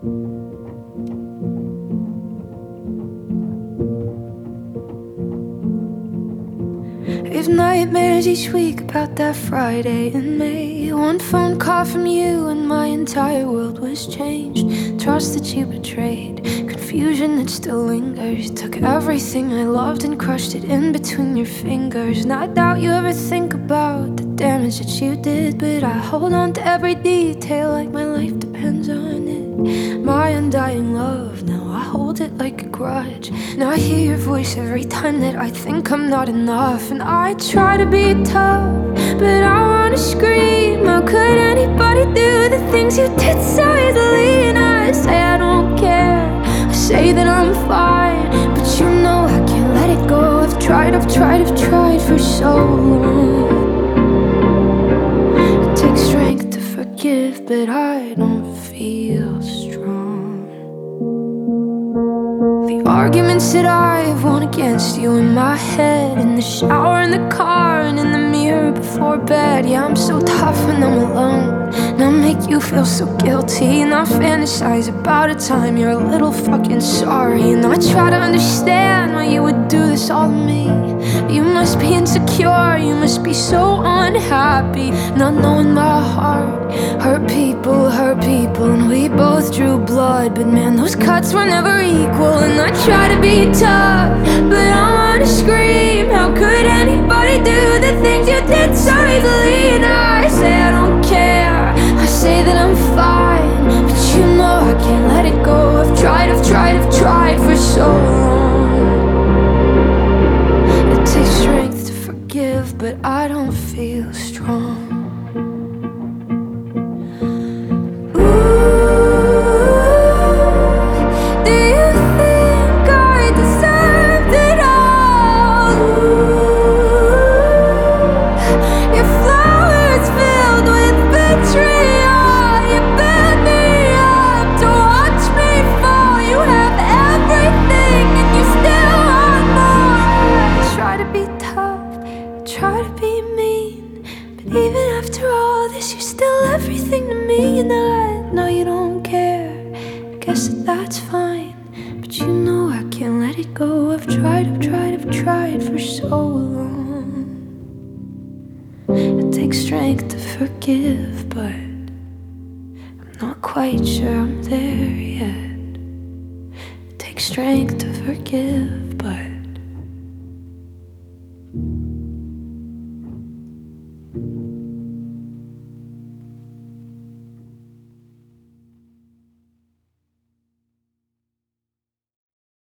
We have nightmares each week about that Friday in May. One phone call from you and my entire world was changed. Trust that you betrayed, confusion that still lingers. Took everything I loved and crushed it in between your fingers. And I doubt you ever think about the damage that you did, but I hold on to every detail like my life depends on it. My undying love, now I hold it like a grudge. And I hear your voice every time that I think I'm not enough. And I try to be tough, but I wanna scream. How could anybody do the things you did so easily? And I say I don't care, I say that I'm fine, but you know I can't let it go. I've tried for so long. It takes strength to forgive, but I don't feel strong. The arguments that I've won against you in my head, in the shower, in the car, and in the mirror before bed. Yeah, I'm so tough when I'm alone, and I make you feel so guilty. And I fantasize about a time you're a little fucking sorry. And I try to understand why you would do this all to me. You must be insecure, you must be so unhappy, not knowing my heart hurt people, and we both drew blood, but man, those cuts were never equal. And I try to be tough, but I wanna scream. How could anybody do the things you did so easily? And I say I don't care, I say that I'm fine, but you know I can't let it go. I've tried for so long. It takes strength to forgive, but I don't feel strong. Try to be mean, but even after all this, you're still everything to me. And I know you don't care, I guess that's fine, but you know I can't let it go. I've tried for so long. It takes strength to forgive, but I'm not quite sure I'm there yet. It takes strength to forgive,